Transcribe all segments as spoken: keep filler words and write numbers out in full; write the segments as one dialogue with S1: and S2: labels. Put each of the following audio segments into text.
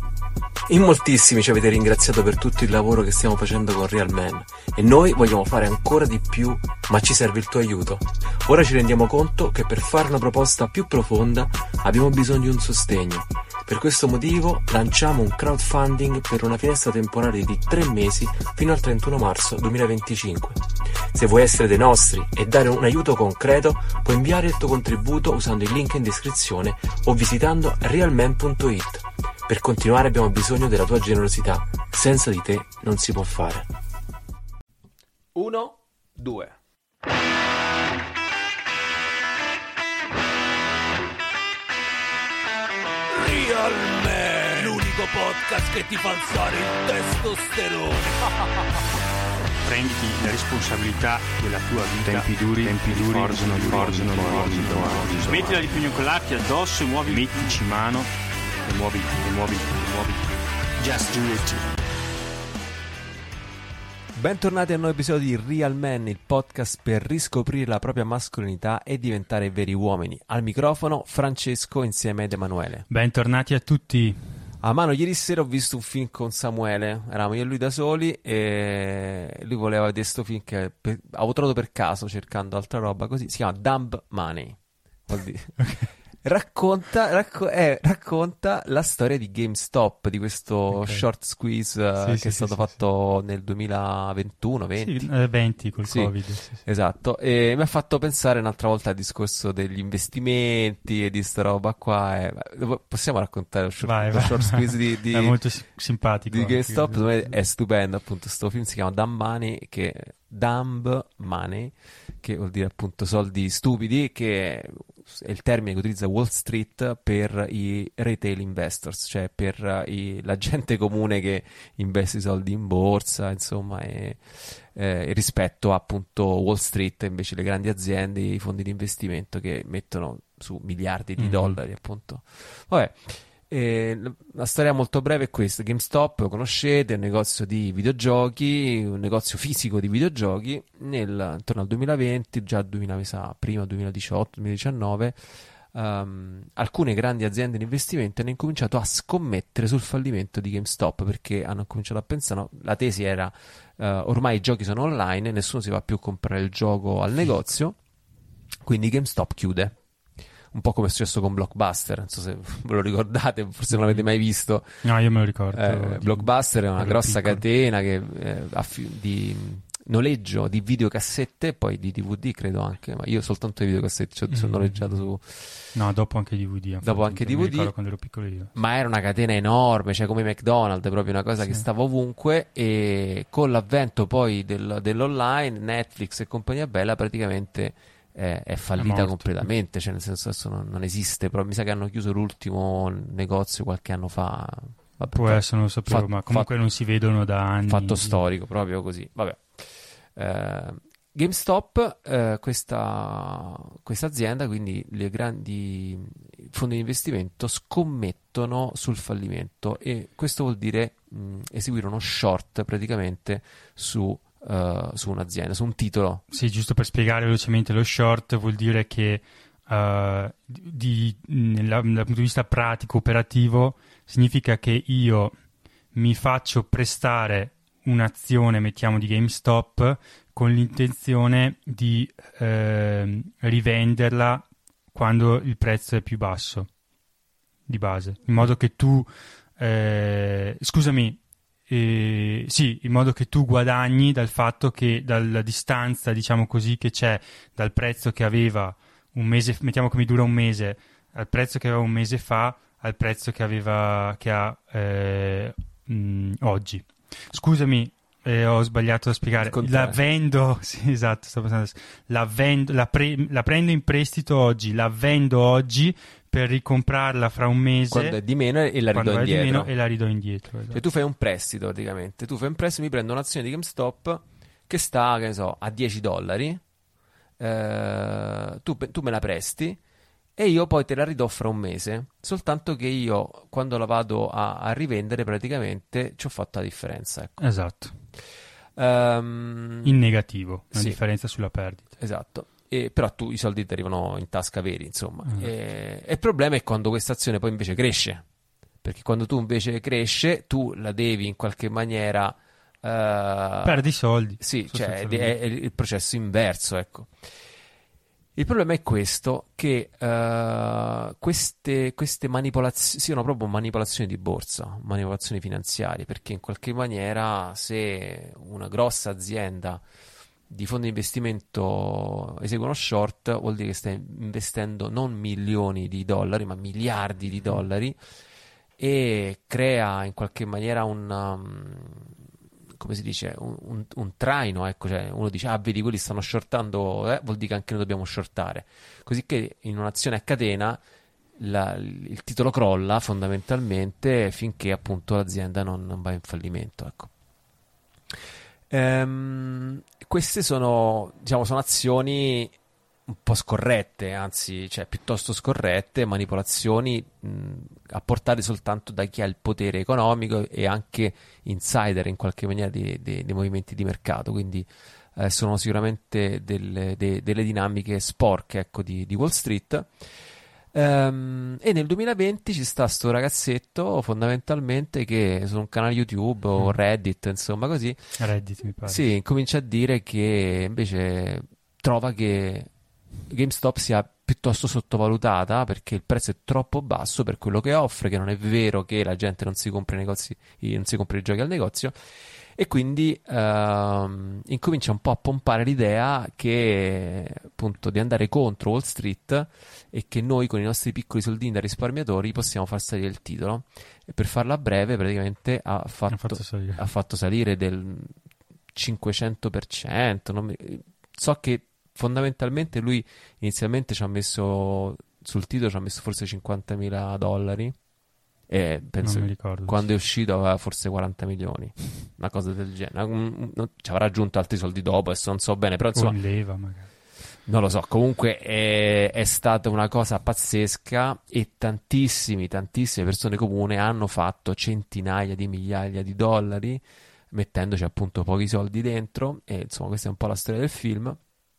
S1: In moltissimi ci avete ringraziato per tutto il lavoro che stiamo facendo con Real Man e noi vogliamo fare ancora di più, ma ci serve il tuo aiuto. Ora ci rendiamo conto che per fare una proposta più profonda abbiamo bisogno di un sostegno. Per questo motivo lanciamo un crowdfunding per una finestra temporale di tre mesi fino al trentuno marzo duemilaventicinque. Se vuoi essere dei nostri e dare un aiuto concreto, puoi inviare il tuo contributo usando il link in descrizione o visitando realman punto it. Per continuare abbiamo bisogno della tua generosità. Senza di te non si può fare. Uno, due.
S2: Real Man, l'unico podcast che ti fa alzare il testosterone.
S3: Prenditi la responsabilità della tua vita. Tempi duri, tempi duri, forgiano, forgiano, forgiano. Smettila di pignocolarti addosso e muovi, mettici mano. E muoviti, e muoviti, e muoviti. Just do it.
S1: Bentornati a un nuovo episodio di Real Man, il podcast per riscoprire la propria mascolinità e diventare veri uomini. Al microfono Francesco insieme ad Emanuele.
S3: Bentornati a tutti.
S1: A mano, ieri sera ho visto un film con Samuele, eravamo io e lui da soli e lui voleva vedere sto film che per... avevo trovato per caso cercando altra roba così, si chiama Dumb Money. Vuol dire... Okay. Racconta, racco- eh, racconta la storia di GameStop, di questo okay. short squeeze uh,
S3: sì,
S1: che
S3: sì,
S1: è stato
S3: sì,
S1: fatto
S3: sì.
S1: nel duemilaventuno venti.
S3: Sì, venti col
S1: sì,
S3: Covid. Sì, sì.
S1: Esatto, e mi ha fatto pensare un'altra volta al discorso degli investimenti e di sta roba qua. E... possiamo raccontare lo short,
S3: vai,
S1: lo
S3: vai.
S1: short squeeze di, di,
S3: è molto simpatico.
S1: Di GameStop, sì. È stupendo, appunto, sto film si chiama Dumb Money, che Dumb Money, che vuol dire appunto soldi stupidi, che è il termine che utilizza Wall Street per i retail investors, cioè per i, la gente comune che investe i soldi in borsa, insomma, e, eh, rispetto a appunto Wall Street, invece le grandi aziende, i fondi di investimento che mettono su miliardi di mm-hmm. dollari, appunto. Vabbè. E la storia molto breve è questa: GameStop, lo conoscete, è un negozio di videogiochi, un negozio fisico di videogiochi. Nel, intorno al duemilaventi, già duemila, mi sa, prima duemiladiciotto duemiladiciannove, um, alcune grandi aziende di investimento hanno incominciato a scommettere sul fallimento di GameStop, perché hanno cominciato a pensare, no, la tesi era uh, ormai i giochi sono online, nessuno si va più a comprare il gioco al negozio, quindi GameStop chiude. Un po' come è successo con Blockbuster, non so se ve lo ricordate, forse non l'avete mai visto.
S3: No, io me lo ricordo.
S1: Eh, Blockbuster è una grossa piccolo. catena che, eh, di noleggio di videocassette, poi di D V D credo anche, ma io soltanto di videocassette, cioè, mm. sono noleggiato su...
S3: No, dopo anche D V D.
S1: Dopo anche D V D,
S3: quando ero piccolo io.
S1: Ma era una catena enorme, cioè come McDonald's, proprio una cosa sì. che stava ovunque, e con l'avvento poi del, dell'online, Netflix e compagnia bella, praticamente... è fallita è completamente, cioè nel senso adesso non, non esiste, però mi sa che hanno chiuso l'ultimo negozio qualche anno fa. Vabbè,
S3: può essere, non lo sapevo,
S1: fatto,
S3: ma comunque
S1: fatto,
S3: non si vedono da anni.
S1: Fatto storico, proprio così. Vabbè. Eh, GameStop, eh, questa, questa azienda, quindi le grandi fondi di investimento scommettono sul fallimento, e questo vuol dire mh, eseguire uno short praticamente su Uh, su un'azienda, su un titolo.
S3: Sì, giusto per spiegare velocemente, lo short vuol dire che uh, di, nella, dal punto di vista pratico, operativo, significa che io mi faccio prestare un'azione, mettiamo, di GameStop con l'intenzione di uh, rivenderla quando il prezzo è più basso di base, in modo che tu uh, scusami Eh, sì, in modo che tu guadagni dal fatto che dalla distanza, diciamo così, che c'è dal prezzo che aveva un mese, mettiamo che mi dura un mese, al prezzo che aveva un mese fa, al prezzo che aveva che ha eh, mh, oggi. Scusami, eh, ho sbagliato a spiegare. La vendo, sì, esatto, sto pensando, la vendo, la, pre, la prendo in prestito oggi, la vendo oggi per ricomprarla fra un mese
S1: quando è di meno e la ridò indietro,
S3: di meno e la ridò indietro esatto.
S1: Cioè tu fai un prestito praticamente, tu fai un prestito, mi prendo un'azione di GameStop che sta, che ne so, a dieci dollari, eh, tu, tu me la presti e io poi te la ridò fra un mese, soltanto che io quando la vado a, a rivendere praticamente ci ho fatto la differenza, ecco.
S3: Esatto.
S1: Um,
S3: in negativo, una
S1: sì.
S3: differenza sulla perdita.
S1: Esatto. E, però tu i soldi ti arrivano in tasca veri, insomma. Mm. E, e il problema è quando questa azione poi invece cresce, perché quando tu invece cresce, tu la devi in qualche maniera... Uh,
S3: perdi soldi.
S1: Sì, cioè è, è il processo inverso, ecco. Il problema è questo, che uh, queste, queste manipolazioni siano proprio manipolazioni di borsa, manipolazioni finanziarie, perché in qualche maniera se una grossa azienda di fondi di investimento esegue uno short, vuol dire che sta investendo non milioni di dollari, ma miliardi di dollari, e crea in qualche maniera un... Um, come si dice, un, un, un traino, ecco, cioè uno dice, ah, vedi, quelli stanno shortando, eh, vuol dire che anche noi dobbiamo shortare. Così che in un'azione a catena la, il titolo crolla fondamentalmente finché appunto l'azienda non, non va in fallimento, ecco. Ehm, queste sono, diciamo, sono azioni un po' scorrette, anzi, cioè piuttosto scorrette, manipolazioni mh, apportate soltanto da chi ha il potere economico e anche insider in qualche maniera dei, dei, dei movimenti di mercato, quindi eh, sono sicuramente delle, de, delle dinamiche sporche, ecco, di, di Wall Street. Um, e nel duemilaventi ci sta sto ragazzetto fondamentalmente che su un canale YouTube o Reddit, insomma così,
S3: Reddit mi pare,
S1: sì, comincia a dire che invece trova che GameStop sia piuttosto sottovalutata perché il prezzo è troppo basso per quello che offre, che non è vero che la gente non si compra i negozi, non si compra i giochi al negozio, e quindi ehm, incomincia un po' a pompare l'idea che appunto di andare contro Wall Street e che noi con i nostri piccoli soldini da risparmiatori possiamo far salire il titolo, e per farla breve praticamente ha fatto,
S3: ha fatto salire,
S1: ha fatto salire del cinquecento per cento, non mi... so che fondamentalmente lui inizialmente ci ha messo sul titolo, ci ha messo forse cinquantamila dollari, e penso
S3: non mi ricordo,
S1: quando
S3: sì.
S1: è uscito aveva forse quaranta milioni, una cosa del genere. Un, un, ci avrà aggiunto altri soldi dopo, adesso non so bene, però insomma,
S3: o in leva magari,
S1: non lo so. Comunque è, è stata una cosa pazzesca e tantissimi tantissime persone comuni hanno fatto centinaia di migliaia di dollari mettendoci appunto pochi soldi dentro, e insomma questa è un po' la storia del film.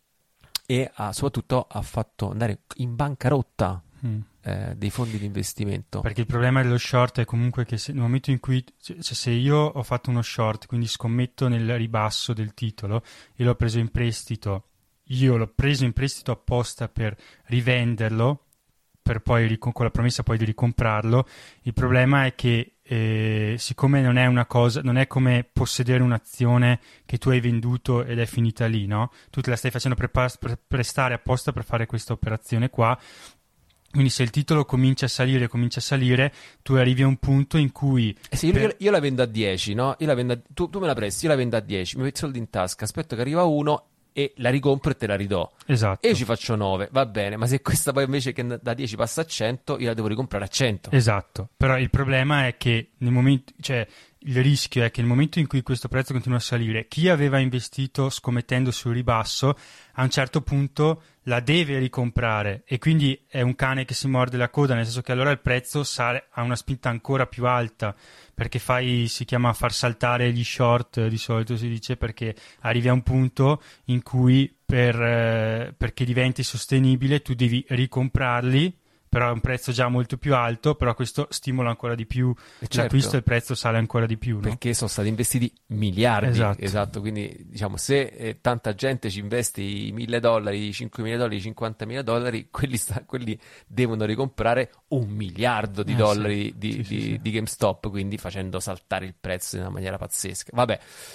S1: E ha, soprattutto ha fatto andare in bancarotta mm. eh, dei fondi di investimento.
S3: Perché il problema dello short è comunque che se, nel momento in cui, cioè, se io ho fatto uno short, quindi scommetto nel ribasso del titolo e l'ho preso in prestito, io l'ho preso in prestito apposta per rivenderlo, per poi con la promessa poi di ricomprarlo. Il problema è che eh, siccome non è una cosa, non è come possedere un'azione che tu hai venduto ed è finita lì, no? Tu te la stai facendo pre- pre- prestare apposta per fare questa operazione qua. Quindi se il titolo comincia a salire, comincia a salire, tu arrivi a un punto in cui...
S1: Eh sì, per... io, io la vendo a dieci, no? Io la vendo a... tu, tu me la presti, io la vendo a dieci, mi metti soldi in tasca, aspetto che arriva uno e la ricompro e te la ridò.
S3: Esatto.
S1: E io ci faccio nove, va bene, ma se questa poi invece che da dieci passa a cento, io la devo ricomprare a cento.
S3: Esatto, però il problema è che nel momento, cioè il rischio è che nel momento in cui questo prezzo continua a salire, chi aveva investito scommettendo sul ribasso a un certo punto la deve ricomprare, e quindi è un cane che si morde la coda, nel senso che allora il prezzo sale a una spinta ancora più alta, perché fai, si chiama far saltare gli short, di solito si dice, perché arrivi a un punto in cui per, eh, perché diventi sostenibile tu devi ricomprarli, però è un prezzo già molto più alto, però questo stimola ancora di più
S1: certo,
S3: l'acquisto, e il prezzo sale ancora di più, no?
S1: Perché sono stati investiti miliardi.
S3: Esatto,
S1: esatto. Quindi diciamo, se eh, tanta gente ci investe i mille dollari, i cinquemila dollari, i cinquantamila dollari, quelli, sta, quelli devono ricomprare un miliardo di
S3: eh,
S1: dollari
S3: sì.
S1: di,
S3: Sì,
S1: di,
S3: sì, sì.
S1: di GameStop, quindi facendo saltare il prezzo in una maniera pazzesca. Vabbè,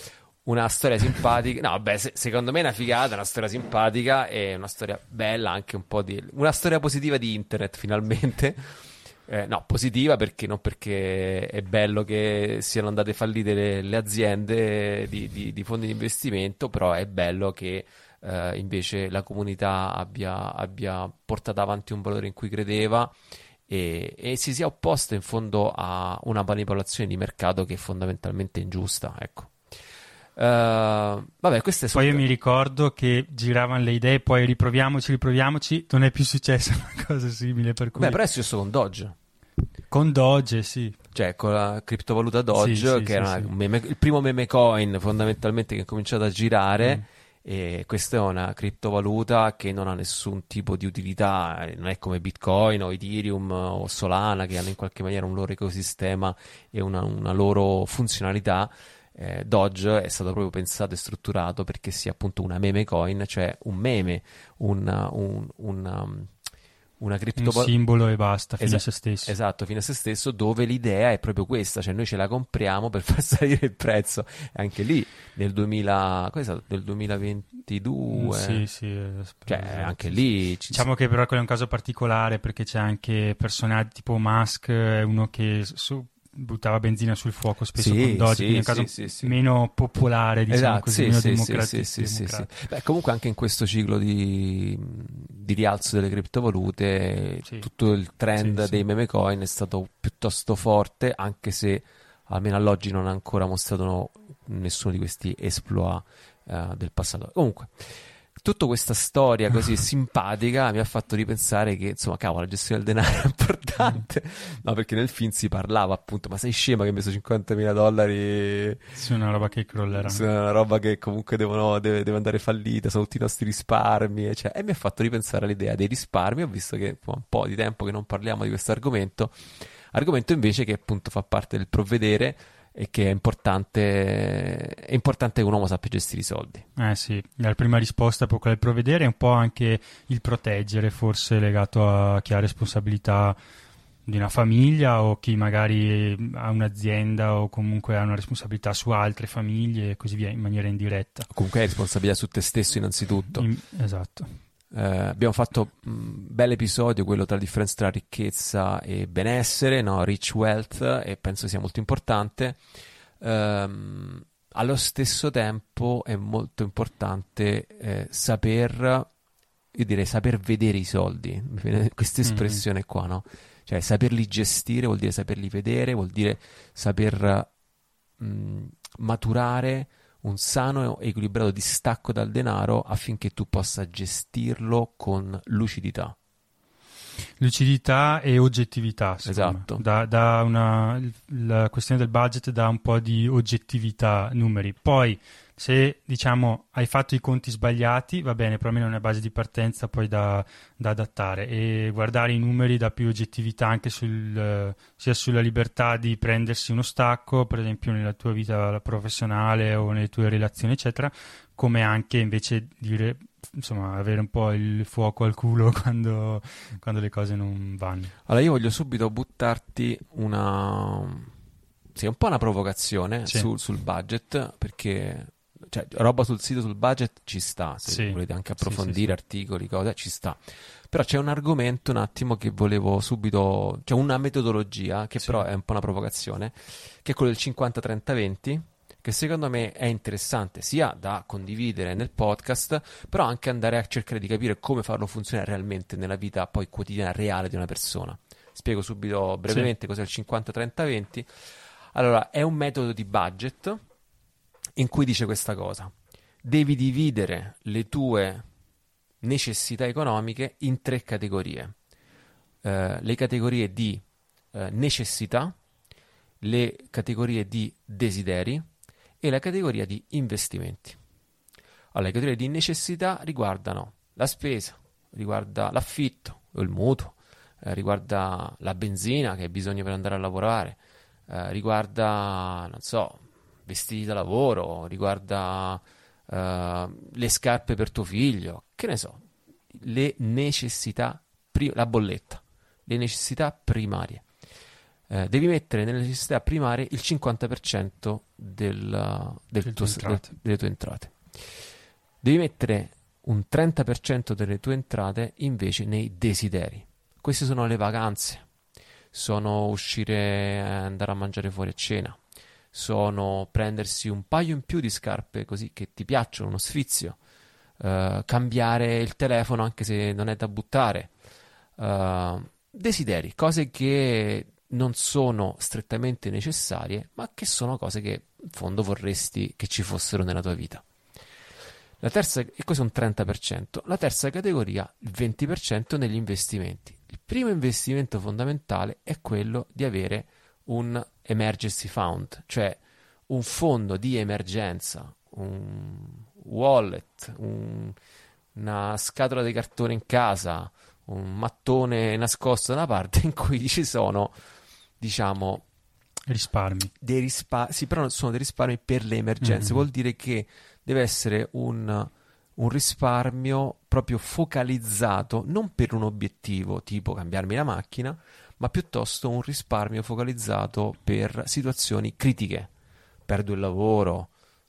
S1: una storia simpatica. No, vabbè, se, secondo me è una figata, una storia simpatica e una storia bella, anche un po' di... una storia positiva di internet, finalmente. Eh, no, positiva perché non perché è bello che siano andate fallite le, le aziende di, di, di fondi di investimento, però è bello che eh, invece la comunità abbia, abbia portato avanti un valore in cui credeva e, e si sia opposta in fondo a una manipolazione di mercato che è fondamentalmente ingiusta, ecco. Uh, vabbè, queste sono...
S3: Poi io mi ricordo che giravano le idee, poi riproviamoci, riproviamoci, non è più successa una cosa simile, per cui...
S1: Beh, però è successo con Doge.
S3: Con Doge, sì.
S1: Cioè, con la criptovaluta Doge,
S3: sì, sì,
S1: che
S3: sì,
S1: era
S3: sì.
S1: un meme, il primo meme coin fondamentalmente che è cominciato a girare, mm. E questa è una criptovaluta che non ha nessun tipo di utilità, non è come Bitcoin o Ethereum o Solana che hanno in qualche maniera un loro ecosistema e una, una loro funzionalità. Eh, Doge è stato proprio pensato e strutturato perché sia appunto una meme coin, cioè un meme, un, un, un, um, una
S3: Un
S1: criptovaluta.
S3: simbolo e basta, fine a
S1: Esa-
S3: se stesso.
S1: Esatto, fine a se stesso, dove l'idea è proprio questa, cioè noi ce la compriamo per far salire il prezzo. E anche lì nel duemila, cosa è stato? Nel
S3: Mm,
S1: duemilaventidue,
S3: Sì, sì, eh,
S1: cioè
S3: esatto,
S1: anche
S3: sì, sì.
S1: lì ci-
S3: Diciamo che però quello è un caso particolare perché c'è anche personaggi tipo Musk, è uno che su- buttava benzina sul fuoco spesso con
S1: sì,
S3: Doge,
S1: sì,
S3: quindi è un caso
S1: sì, sì, sì.
S3: meno popolare, diciamo
S1: Esatto,
S3: così,
S1: sì,
S3: meno
S1: sì, sì,
S3: democrati-
S1: sì, sì, sì, sì.
S3: democratico.
S1: Beh, comunque anche in questo ciclo di, di rialzo delle criptovalute,
S3: Sì,
S1: tutto il trend
S3: sì,
S1: dei
S3: sì.
S1: meme coin è stato piuttosto forte, anche se almeno all'oggi non ha ancora mostrato nessuno di questi exploit eh, del passato. Comunque, tutta questa storia così simpatica mi ha fatto ripensare che, insomma, cavolo, la gestione del denaro è importante. No, perché nel film si parlava appunto, ma sei scema che hai messo cinquantamila dollari
S3: Sì, è una roba che crollerà.
S1: su una roba che comunque devono, deve, deve andare fallita, sono tutti i nostri risparmi, e, cioè, e mi ha fatto ripensare all'idea dei risparmi. Ho visto che un po' di tempo che non parliamo di questo argomento, argomento invece che appunto fa parte del provvedere e che è importante, è importante che un uomo sappia gestire i soldi.
S3: Eh sì, la prima risposta è proprio quella del provvedere, è un po' anche il proteggere, forse legato a chi ha responsabilità di una famiglia o chi magari ha un'azienda o comunque ha una responsabilità su altre famiglie e così via, in maniera indiretta.
S1: Comunque hai responsabilità su te stesso innanzitutto.
S3: In- esatto.
S1: Eh, abbiamo fatto un bel episodio, quello tra la differenza tra ricchezza e benessere, no? Rich wealth, e penso sia molto importante. Ehm, allo stesso tempo è molto importante eh, saper, io direi saper vedere i soldi, mi viene questa
S3: Mhm.
S1: espressione qua, no? Cioè saperli gestire vuol dire saperli vedere, vuol dire saper mh, maturare un sano e equilibrato distacco dal denaro affinché tu possa gestirlo con lucidità.
S3: Lucidità e oggettività, secondo
S1: Esatto.
S3: me. Da, da una, la questione del budget dà un po' di oggettività, numeri. Poi, se diciamo hai fatto i conti sbagliati, va bene, però almeno è una base di partenza poi da, da adattare. E guardare i numeri dà più oggettività anche sul, eh, sia sulla libertà di prendersi uno stacco, per esempio nella tua vita professionale o nelle tue relazioni, eccetera, come anche invece dire, insomma, avere un po' il fuoco al culo quando, quando le cose non vanno.
S1: Allora io voglio subito buttarti una... sì, un po' una provocazione
S3: Sì.
S1: sul, sul budget, perché cioè, roba sul sito sul budget ci sta, se
S3: Sì.
S1: volete anche
S3: Sì, sì,
S1: approfondire
S3: sì.
S1: articoli, cose, ci sta. Però c'è un argomento un attimo che volevo subito, c'è una metodologia che
S3: Sì.
S1: però è un po' una provocazione, che è quello del cinquanta trenta venti, che secondo me è interessante sia da condividere nel podcast, però anche andare a cercare di capire come farlo funzionare realmente nella vita poi quotidiana reale di una persona. Spiego subito brevemente cos'è il cinquanta trenta venti. Allora, è un metodo di budget in cui dice questa cosa: devi dividere le tue necessità economiche in tre categorie. Eh, le categorie di eh, necessità, le categorie di desideri e la categoria di investimenti. Allora, le categorie di necessità riguardano la spesa, riguarda l'affitto o il mutuo, eh, riguarda la benzina che hai bisogno per andare a lavorare, eh, riguarda, non so, vestiti da lavoro, riguarda eh, le scarpe per tuo figlio, che ne so, le necessità, pri- la bolletta, le necessità primarie. Eh, devi mettere nelle necessità primarie il cinquanta per cento del, del
S3: Delle
S1: tuo,
S3: tue entrate.
S1: del- delle tue entrate. Devi mettere un trenta per cento delle tue entrate invece nei desideri. Queste sono le vacanze, sono uscire, andare a mangiare fuori a cena, sono prendersi un paio in più di scarpe così che ti piacciono, uno sfizio, eh, cambiare il telefono anche se non è da buttare. Eh, desideri, cose che non sono strettamente necessarie, ma che sono cose che in fondo vorresti che ci fossero nella tua vita. La terza, e questo è un trenta per cento. La terza categoria, il venti per cento negli investimenti. Il primo investimento fondamentale è quello di avere un emergency fund, cioè un fondo di emergenza, un, wallet, un, una scatola di cartone in casa, un mattone nascosto da una parte in cui ci sono, diciamo,
S3: risparmi.
S1: Dei risparmi, sì, però non sono dei risparmi per le emergenze.
S3: Mm-hmm.
S1: Vuol dire che deve essere un, un risparmio proprio focalizzato, non per un obiettivo tipo cambiarmi la macchina, ma piuttosto un risparmio focalizzato per situazioni critiche. Perdo il lavoro,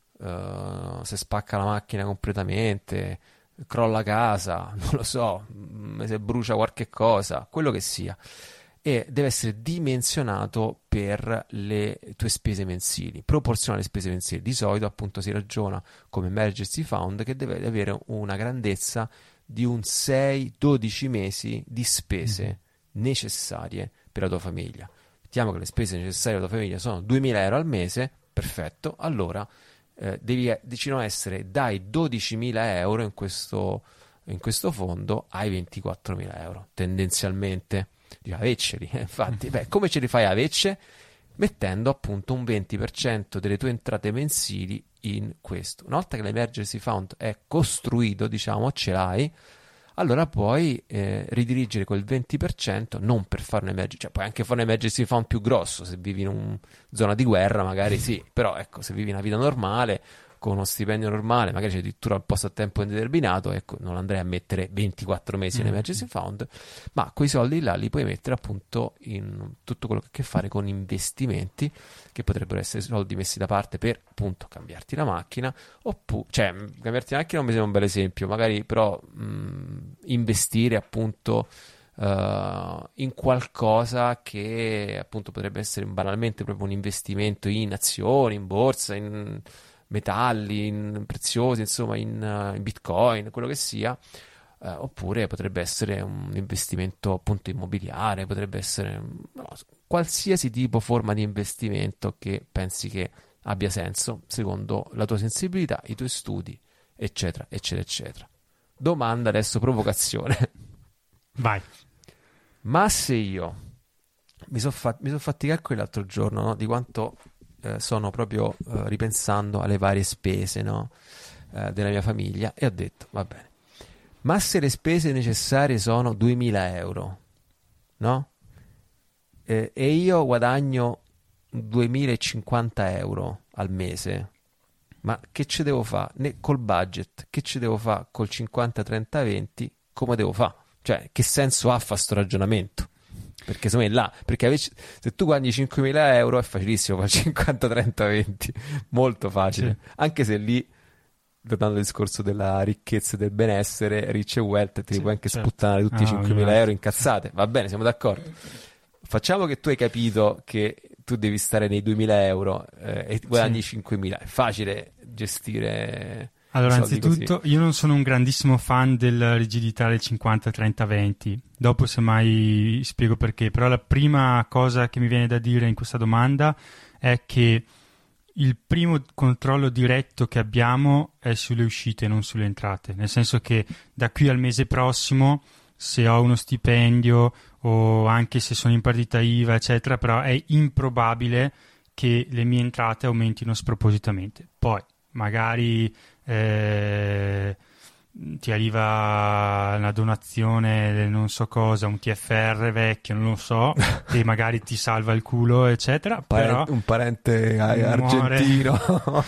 S1: uh, se spacca la macchina completamente, crolla casa, non lo so, se brucia qualche cosa, quello che sia. E deve essere dimensionato per le tue spese mensili, proporzionale alle spese mensili. Di solito appunto si ragiona come emergency fund che deve avere una grandezza di un sei dodici mesi di spese mm-hmm. necessarie per la tua famiglia. Mettiamo che le spese necessarie per la tua famiglia sono duemila euro al mese, perfetto, allora eh, devi, devono essere dai dodicimila euro in questo, in questo fondo ai ventiquattromila euro, tendenzialmente. Avecceli, infatti, beh, come ce li fai a avecce? Mettendo appunto un venti per cento delle tue entrate mensili in questo. Una volta che l'emergency fund è costruito, diciamo, ce l'hai, allora puoi eh, ridirigere quel venti per cento non per fare un emergency, cioè puoi anche fare un emergency fund più grosso se vivi in una zona di guerra, magari sì, però ecco, se vivi una vita normale con uno stipendio normale, magari c'è addirittura un posto a tempo indeterminato, ecco, non andrei a mettere ventiquattro mesi in emergency fund, ma quei soldi là li puoi mettere appunto in tutto quello che ha a che fare con investimenti, che potrebbero essere soldi messi da parte per appunto cambiarti la macchina, oppure, cioè cambiarti la macchina non mi sembra un bel esempio, magari però mh, investire appunto Uh, in qualcosa che appunto potrebbe essere banalmente proprio un investimento in azioni, in borsa, in metalli, in preziosi, insomma in, uh, in bitcoin, quello che sia, uh, oppure potrebbe essere un investimento appunto immobiliare, potrebbe essere no, qualsiasi tipo forma di investimento che pensi che abbia senso secondo la tua sensibilità, i tuoi studi, eccetera, eccetera, eccetera. Domanda adesso, provocazione.
S3: Vai.
S1: Ma se io mi sono fa- son fatti i calcoli l'altro giorno, no? Di quanto eh, sono proprio eh, ripensando alle varie spese, no? eh, della mia famiglia, e ho detto, va bene, ma se le spese necessarie sono duemila euro, no? Eh, e io guadagno duemilacinquanta euro al mese, ma che ci devo fare? Ne- col budget, che ci devo fare col cinquanta trenta venti? Come devo fare? Cioè, che senso ha fa sto ragionamento? Perché secondo me là, perché invece, se tu guadagni cinquemila euro è facilissimo fare cinquanta trenta venti, molto facile. Sì. Anche se lì, tornando al discorso della ricchezza e del benessere, rich e wealth, ti sì, puoi anche certo. sputtanare tutti i ah, cinquemila euro incazzate. Va bene, siamo d'accordo. Facciamo che tu hai capito che tu devi stare nei duemila euro eh, e guadagni sì. cinquemila. È facile gestire...
S3: Allora, anzitutto, così. Io non sono un grandissimo fan della rigidità del cinquanta trenta venti. Dopo, semmai, spiego perché. Però la prima cosa che mi viene da dire in questa domanda è che il primo controllo diretto che abbiamo è sulle uscite, non sulle entrate. Nel senso che da qui al mese prossimo, se ho uno stipendio o anche se sono in partita I V A, eccetera, però è improbabile che le mie entrate aumentino spropositamente. Poi, magari... Eh, ti arriva una donazione, non so cosa, un T F R vecchio, non lo so, e magari ti salva il culo, eccetera. Però
S1: un parente argentino.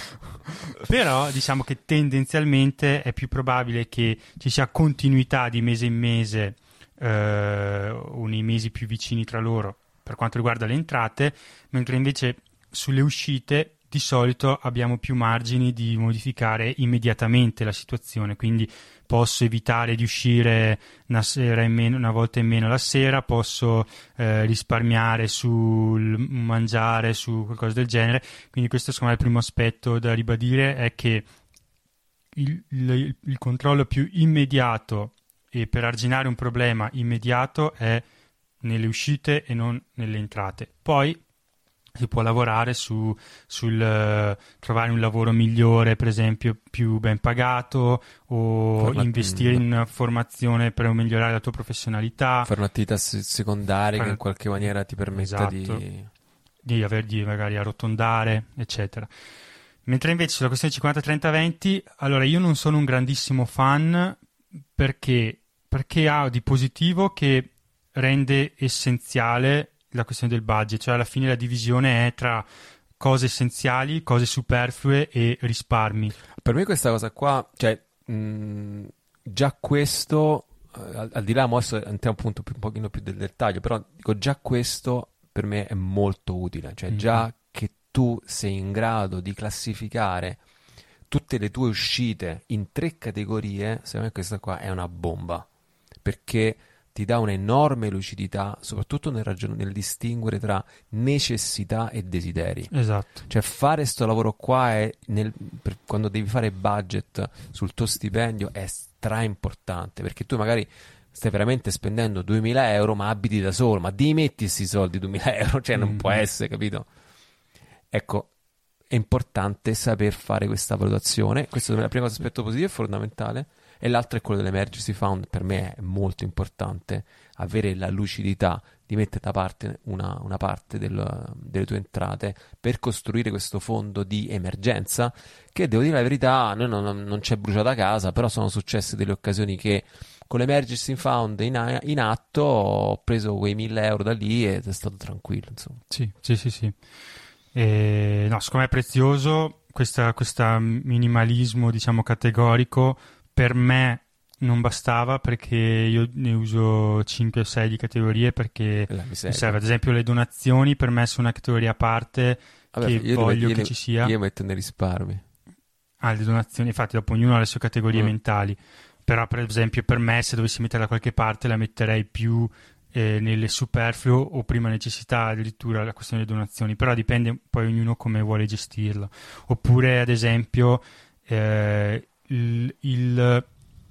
S3: Però diciamo che tendenzialmente è più probabile che ci sia continuità di mese in mese eh, o nei mesi più vicini tra loro per quanto riguarda le entrate, mentre invece sulle uscite di solito abbiamo più margini di modificare immediatamente la situazione, quindi posso evitare di uscire una sera in meno, una volta in meno la sera, posso eh, risparmiare sul mangiare, su qualcosa del genere. Quindi questo secondo me è il primo aspetto da ribadire, è che il, il, il controllo più immediato e per arginare un problema immediato è nelle uscite e non nelle entrate. Poi si può lavorare su sul uh, trovare un lavoro migliore, per esempio più ben pagato, o Format- investire in una formazione per migliorare la tua professionalità,
S1: fare un'attività secondaria per... che in qualche maniera ti permetta
S3: esatto. di
S1: di
S3: di aver di magari arrotondare, eccetera. Mentre invece sulla questione cinquanta trenta venti, allora io non sono un grandissimo fan perché, perché ha di positivo che rende essenziale la questione del budget, cioè alla fine la divisione è tra cose essenziali, cose superflue e risparmi.
S1: Per me questa cosa qua, cioè, mh, già questo, eh, al, al di là, mo adesso entriamo appunto più, un pochino più del dettaglio, però dico già questo per me è molto utile, cioè
S3: Mm-hmm.
S1: già che tu sei in grado di classificare tutte le tue uscite in tre categorie, secondo me questa qua è una bomba, perché ti dà un'enorme lucidità, soprattutto nel, ragion- nel distinguere tra necessità e desideri.
S3: Esatto.
S1: Cioè fare sto lavoro qua è nel- per- quando devi fare budget sul tuo stipendio è stra importante, perché tu magari stai veramente spendendo duemila euro ma abiti da solo, ma di metti questi soldi duemila euro, cioè non
S3: Mm.
S1: può essere, capito? Ecco, è importante saper fare questa valutazione. Questo è il primo aspetto positivo, è fondamentale. E l'altro è quello dell'emergency fund. Per me è molto importante avere la lucidità di mettere da parte una, una parte del- delle tue entrate per costruire questo fondo di emergenza, che devo dire la verità, a noi non, non, non c'è bruciata casa, però sono successe delle occasioni che con l'emergency fund in, a- in atto ho preso quei mille euro da lì ed è stato tranquillo, insomma.
S3: Sì, sì, sì, sì. E, no, secondo me è prezioso questa, questa minimalismo, diciamo, categorico. Per me non bastava perché io ne uso cinque o sei di categorie perché
S1: La
S3: mi
S1: miseria.
S3: serve, ad esempio, le donazioni per me sono una categoria a parte
S1: Vabbè,
S3: che
S1: io
S3: voglio
S1: io
S3: che
S1: le-
S3: ci sia.
S1: Io metto nei risparmi.
S3: Ah, le donazioni, infatti, dopo ognuno ha le sue categorie
S1: Mm.
S3: mentali. Però, per esempio, per me, se dovessi metterla da qualche parte, la metterei più eh, nelle superfluo o prima necessità, addirittura la questione delle donazioni. Però dipende poi ognuno come vuole gestirla. Oppure, ad esempio, eh, il, il-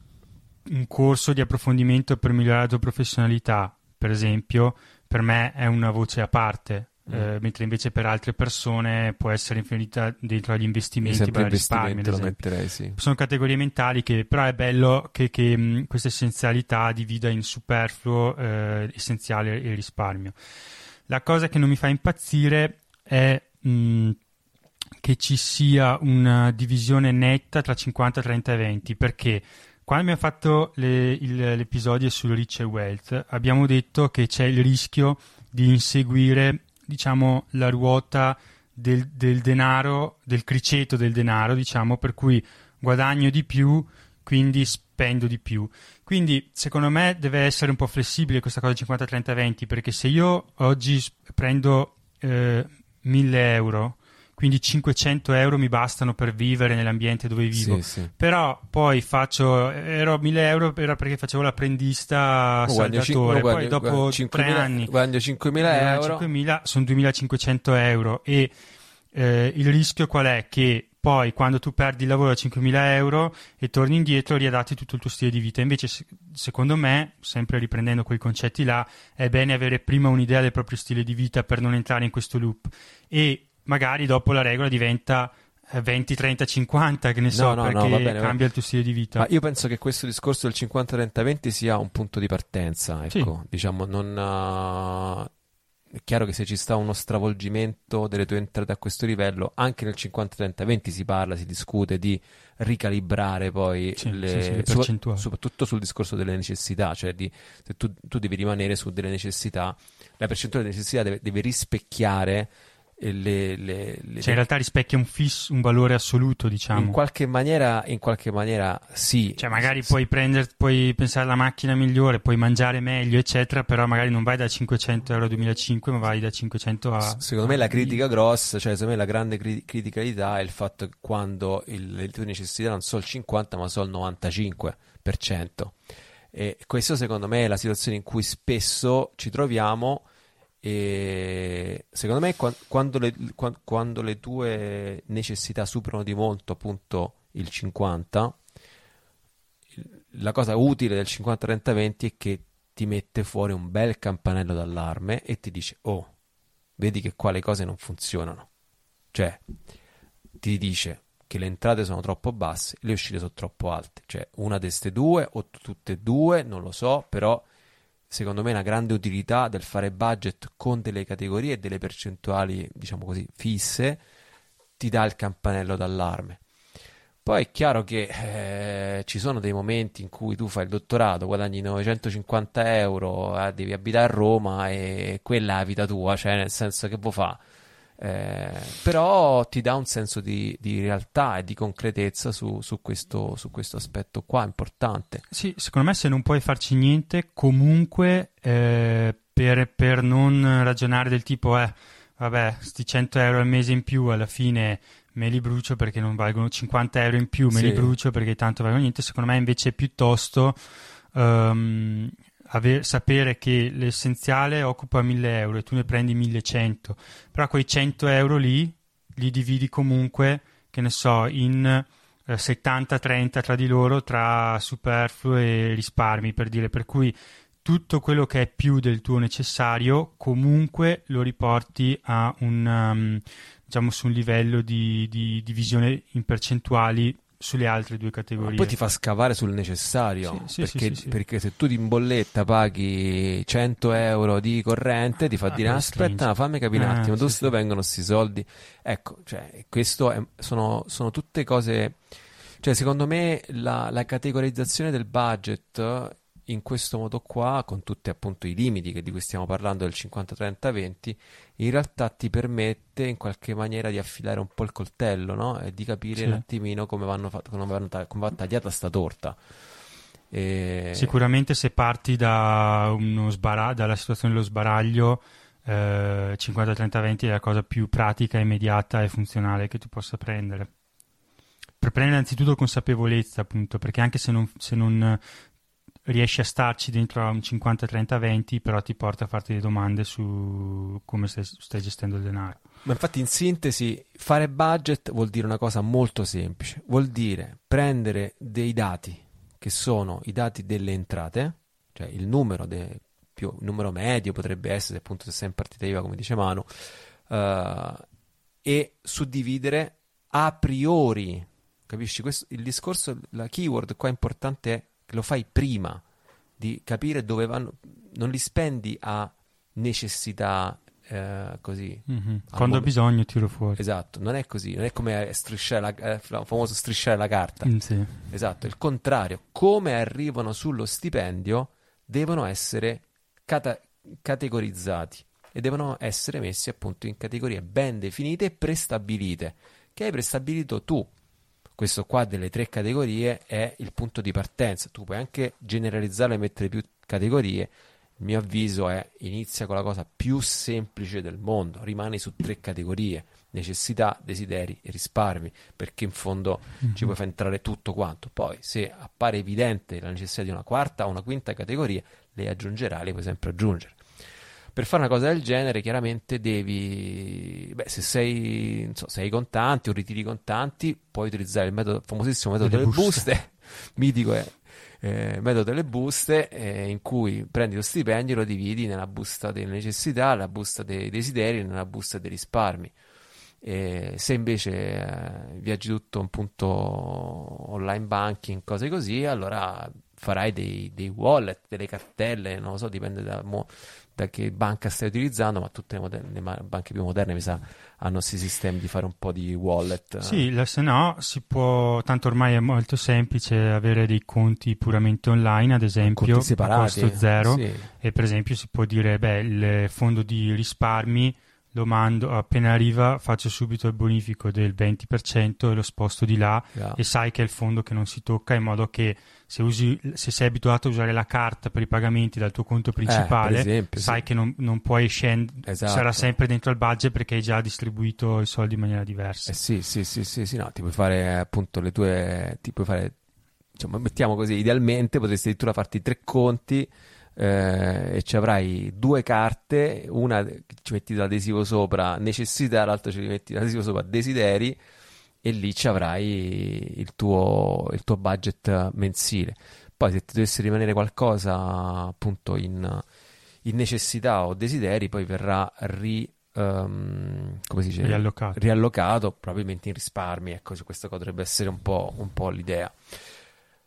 S3: un corso di approfondimento per migliorare la tua professionalità, per esempio, per me è una voce a parte.
S1: Mm.
S3: Eh, mentre invece per altre persone può essere infinita dentro agli
S1: Io
S3: investimenti,
S1: sempre
S3: per risparmi, ad
S1: investimento lo
S3: esempio.
S1: metterei, sì.
S3: Sono categorie mentali che però è bello che, che mh, questa essenzialità divida in superfluo, eh, essenziale e risparmio. La cosa che non mi fa impazzire è mh, che ci sia una divisione netta tra cinquanta, trenta e venti, perché quando abbiamo fatto le- il- l'episodio sul Rich e Wealth abbiamo detto che c'è il rischio di inseguire, diciamo, la ruota del, del denaro, del criceto del denaro, diciamo, per cui guadagno di più, quindi spendo di più. Quindi, secondo me, deve essere un po' flessibile questa cosa cinquanta, trenta, venti, perché se io oggi s- prendo eh, mille euro, quindi cinquecento euro mi bastano per vivere nell'ambiente dove vivo.
S1: Sì, sì.
S3: Però poi faccio, ero mille euro era perché facevo l'apprendista
S1: Oh, guadagno cin-
S3: saldatore,
S1: oh,
S3: poi
S1: guadagno-
S3: dopo
S1: guadagno
S3: tre
S1: cinquemila
S3: anni
S1: guadagno cinquemila euro.
S3: cinquemila sono duemilacinquecento euro e eh, il rischio qual è? Che poi quando tu perdi il lavoro a cinquemila euro e torni indietro riadatti tutto il tuo stile di vita. Invece se- secondo me, sempre riprendendo quei concetti là, è bene avere prima un'idea del proprio stile di vita per non entrare in questo loop e magari dopo la regola diventa eh, venti, trenta, cinquanta, che ne so,
S1: No, no, no,
S3: perché
S1: va bene, va-
S3: cambia il tuo stile di vita.
S1: Ma io penso che questo discorso del cinquanta trenta venti sia un punto di partenza, ecco, diciamo, non ah, è chiaro che se ci sta uno stravolgimento delle tue entrate a questo livello, anche nel cinquanta trenta venti si parla, si discute di ricalibrare poi
S3: Sì,
S1: le,
S3: sì, sì, le
S1: so-
S3: percentuali.
S1: soprattutto sul discorso delle necessità, cioè di, se tu, tu devi rimanere su delle necessità, la percentuale di necessità deve, deve rispecchiare eh, le, le, le-
S3: Cioè in realtà rispecchia un fisso, un valore assoluto, diciamo.
S1: in qualche maniera, in qualche maniera sì.
S3: Cioè magari
S1: Sì,
S3: puoi prendere, puoi pensare alla macchina migliore, puoi mangiare meglio, eccetera, però magari non vai da cinquecento euro a duemilacinque, ma vai da cinquecento a...
S1: S- Secondo me la critica grossa, cioè secondo me la grande cri- criticalità è il fatto che quando il- le tue necessità non sono il cinquanta ma sono il novantacinque per cento. E questo secondo me è la situazione in cui spesso ci troviamo e secondo me qua- quando le, qua- quando le tue necessità superano di molto appunto il cinquanta, il- la cosa utile del cinquanta trenta venti è che ti mette fuori un bel campanello d'allarme e ti dice: oh, vedi che qua le cose non funzionano. Cioè, ti dice che le entrate sono troppo basse, le uscite sono troppo alte. Cioè, una di queste due o t- tutte e due, non lo so, però secondo me una grande utilità del fare budget con delle categorie e delle percentuali, diciamo così, fisse, ti dà il campanello d'allarme. Poi è chiaro che eh, ci sono dei momenti in cui tu fai il dottorato, guadagni novecentocinquanta euro, eh, devi abitare a Roma e quella è la vita tua, cioè nel senso che vuoi fa. Eh, però ti dà un senso di, di realtà e di concretezza su, su questo, su questo aspetto qua importante.
S3: Sì, secondo me se non puoi farci niente, comunque eh, per, per non ragionare del tipo, eh, vabbè, sti cento euro al mese in più alla fine me li brucio perché non valgono cinquanta euro in più, me
S1: Sì.
S3: li brucio perché tanto valgono niente. Secondo me invece piuttosto um, aver, sapere che l'essenziale occupa mille euro e tu ne prendi millecento, però quei cento euro lì li dividi comunque, che ne so, in eh, settanta trenta tra di loro, tra superfluo e risparmi, per dire, per cui tutto quello che è più del tuo necessario comunque lo riporti a un, um, diciamo, su un livello di, di divisione in percentuali sulle altre due categorie.
S1: Ma poi ti fa scavare sul necessario,
S3: Sì, sì,
S1: perché,
S3: sì, sì, sì.
S1: perché se tu in bolletta paghi cento euro di corrente ti fa
S3: Ah,
S1: dire
S3: quello
S1: aspetta,
S3: stringe.
S1: ma fammi capire un
S3: Eh,
S1: attimo, tu
S3: sì,
S1: dove
S3: sì.
S1: vengono questi soldi? Ecco, cioè, questo è- sono, sono tutte cose, cioè secondo me la, la categorizzazione del budget in questo modo qua, con tutti appunto i limiti che di cui stiamo parlando del cinquanta trenta venti, in realtà ti permette in qualche maniera di affilare un po' il coltello, no? E di capire
S3: Sì.
S1: un attimino come vanno fatto, come vanno ta- come va tagliata sta torta. E...
S3: Sicuramente se parti da uno sbara- dalla situazione dello sbaraglio, eh, cinquanta trenta venti è la cosa più pratica, immediata e funzionale che tu possa prendere. Per prendere anzitutto consapevolezza, appunto, perché anche se non, se non riesci a starci dentro a un cinquanta trenta venti, però ti porta a farti delle domande su come stai, stai gestendo il denaro.
S1: Ma infatti in sintesi fare budget vuol dire una cosa molto semplice, vuol dire prendere dei dati che sono i dati delle entrate, cioè il numero, de, più, il numero medio potrebbe essere appunto se sei in partita I V A come dice Manu, uh, e suddividere a priori, capisci? Questo, il discorso, la keyword qua importante è che lo fai prima di capire dove vanno, non li spendi a necessità eh, così.
S3: Mm-hmm.
S1: Al
S3: Quando ho
S1: momen-
S3: bisogno tiro fuori.
S1: Esatto, non è così, non è come strisciare la, eh, il famoso strisciare la carta.
S3: Mm, sì.
S1: Esatto, il contrario, come arrivano sullo stipendio devono essere cata- categorizzati e devono essere messi appunto in categorie ben definite e prestabilite, che hai prestabilito tu. Questo qua delle tre categorie è il punto di partenza. Tu puoi anche generalizzarlo e mettere più categorie. Il mio avviso è inizia con la cosa più semplice del mondo, rimani su tre categorie: necessità, desideri e risparmi, perché in fondo
S3: Mm-hmm.
S1: ci puoi far entrare tutto quanto. Poi se appare evidente la necessità di una quarta o una quinta categoria, le aggiungerai, le puoi sempre aggiungere. Per fare una cosa del genere chiaramente devi, beh, se sei, non so, se hai i contanti o ritiri i contanti, puoi utilizzare il metodo, famosissimo metodo
S3: Delle
S1: delle
S3: buste.
S1: buste, mitico è eh, metodo delle buste, eh, in cui prendi lo stipendio e lo dividi nella busta delle necessità, nella busta dei desideri e nella busta dei risparmi. E se invece eh, viaggi tutto un punto online banking, cose così, allora farai dei, dei wallet, delle cartelle, non lo so, dipende da, mo, da che banca stai utilizzando, ma tutte le, moderne, le ma- banche più moderne mi sa hanno questi sistemi di fare un po' di wallet.
S3: Sì, la- se no si può, tanto ormai è molto semplice avere dei conti puramente online, ad esempio,
S1: Conti
S3: a
S1: separati.
S3: costo zero,
S1: Sì.
S3: e per esempio si può dire, beh, il fondo di risparmi lo mando, appena arriva faccio subito il bonifico del venti per cento e lo sposto di là,
S1: Yeah.
S3: e sai che è il fondo che non si tocca, in modo che se, usi, se sei abituato a usare la carta per i pagamenti dal tuo conto principale,
S1: Eh, per esempio,
S3: sai
S1: sì.
S3: che non, non puoi scendere,
S1: Esatto.
S3: sarà sempre dentro il budget perché hai già distribuito i soldi in maniera diversa.
S1: Eh sì, sì, sì, sì, sì, no, ti puoi fare appunto le tue, ti puoi fare, diciamo, mettiamo così, idealmente potresti addirittura farti tre conti eh, e ci avrai due carte, una che ci metti l'adesivo sopra necessità, l'altra ci metti l'adesivo sopra desideri, e lì ci avrai il tuo, il tuo budget mensile. Poi se ti dovesse rimanere qualcosa appunto in, in necessità o desideri, poi verrà ri, ehm, come si dice?
S3: Riallocato.
S1: riallocato probabilmente in risparmi. Ecco, su questa cosa dovrebbe essere un po', un po' l'idea.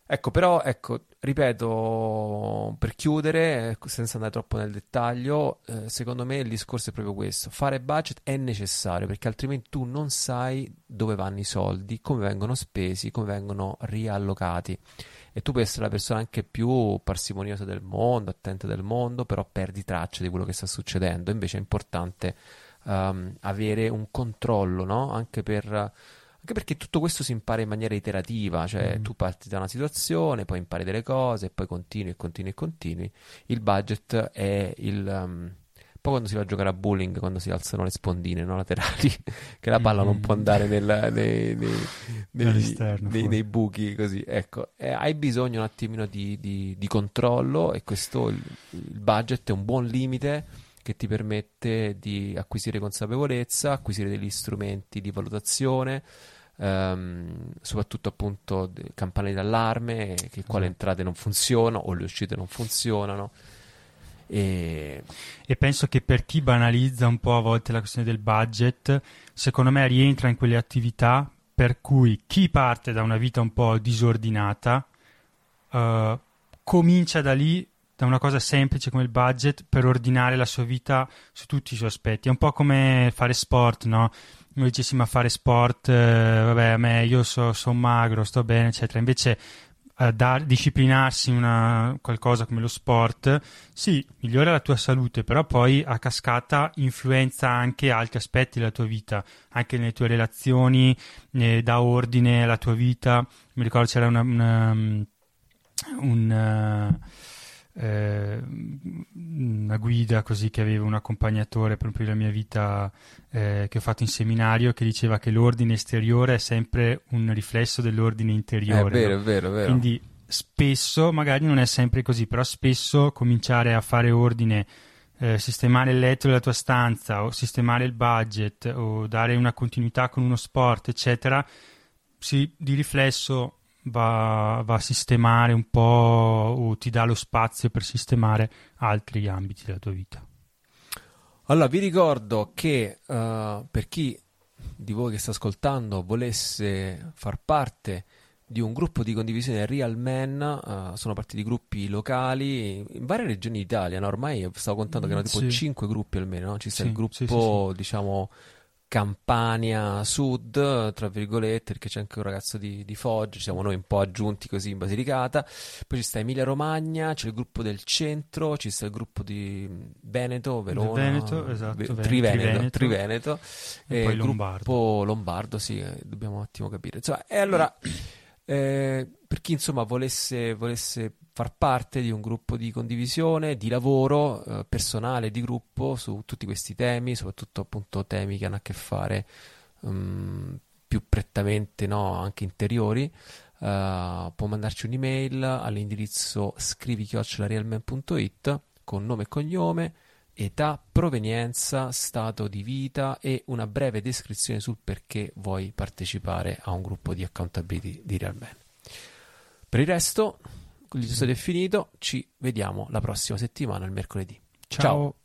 S1: Ecco, però, ecco, ripeto, per chiudere, ecco, senza andare troppo nel dettaglio, eh, secondo me il discorso è proprio questo. Fare budget è necessario perché altrimenti tu non sai dove vanno i soldi, come vengono spesi, come vengono riallocati. E tu puoi essere la persona anche più parsimoniosa del mondo, attenta del mondo, però perdi traccia di quello che sta succedendo. Invece è importante ehm, avere un controllo, no? Anche per... Anche perché tutto questo si impara in maniera iterativa, cioè
S3: Mm.
S1: tu parti da una situazione, poi impari delle cose, e poi continui e continui e continui. Il budget è il... um, poi quando si va a giocare a bowling, quando si alzano le spondine, no, laterali, che la palla non può
S3: Mhm.
S1: andare nel- nei, nei- nei-
S3: All'esterno,
S1: nei-
S3: fuori.
S1: nei buchi così. Ecco, eh, hai bisogno un attimino di, di- di controllo e questo, il, il budget è un buon limite che ti permette di acquisire consapevolezza, acquisire degli strumenti di valutazione, ehm, soprattutto appunto de- campane d'allarme, che quali
S3: Esatto.
S1: entrate non funzionano o le uscite non funzionano. E
S3: E penso che per chi banalizza un po' a volte la questione del budget, secondo me rientra in quelle attività per cui chi parte da una vita un po' disordinata eh, comincia da lì, da una cosa semplice come il budget, per ordinare la sua vita su tutti i suoi aspetti. È un po' come fare sport, no? Noi dicessimo a fare sport, eh, vabbè, a me io so- sono magro, sto bene, eccetera. Invece eh, dar- disciplinarsi in una, qualcosa come lo sport, sì, migliora la tua salute, però poi a cascata influenza anche altri aspetti della tua vita, anche nelle tue relazioni, eh, dà ordine alla tua vita. Mi ricordo c'era una, una, un, eh, una guida così che aveva un accompagnatore proprio nella mia vita eh, che ho fatto in seminario, che diceva che l'ordine esteriore è sempre un riflesso dell'ordine
S1: è
S3: interiore,
S1: vero,
S3: no?
S1: è vero, è vero.
S3: Quindi spesso, magari non è sempre così, però spesso cominciare a fare ordine, eh, sistemare il letto della tua stanza o sistemare il budget o dare una continuità con uno sport, eccetera, sì, di riflesso va, va a sistemare un po' o ti dà lo spazio per sistemare altri ambiti della tua vita.
S1: Allora, vi ricordo che eh, per chi di voi che sta ascoltando volesse far parte di un gruppo di condivisione Real Men, eh, sono partiti gruppi locali in varie regioni d'Italia, no? Ormai stavo contando che erano tipo
S3: Sì.
S1: cinque gruppi almeno, no? Ci sta
S3: Sì,
S1: il gruppo,
S3: sì, sì,
S1: diciamo, Campania Sud, tra virgolette, perché c'è anche un ragazzo di, di Foggia, ci siamo noi un po' aggiunti così in Basilicata, poi ci sta Emilia Romagna, c'è il gruppo del centro, ci sta il gruppo di Veneto,
S3: Del
S1: Verona,
S3: Veneto, esatto,
S1: Ve-
S3: Ven-
S1: Triveneto,
S3: Triveneto.
S1: Triveneto,
S3: E
S1: e
S3: poi
S1: il
S3: Lombardo.
S1: gruppo Lombardo, sì, eh, dobbiamo un attimo capire. Insomma, e allora, eh, per chi insomma volesse, volesse far parte di un gruppo di condivisione, di lavoro eh, personale, di gruppo su tutti questi temi, soprattutto appunto temi che hanno a che fare mm, più prettamente, no, anche interiori, eh, può mandarci un'email all'indirizzo scrivi chiocciola realman punto it con nome e cognome, età, provenienza, stato di vita e una breve descrizione sul perché vuoi partecipare a un gruppo di accountability di Realman. Per il resto, il discorso è finito, ci vediamo la prossima settimana, il mercoledì.
S3: Ciao.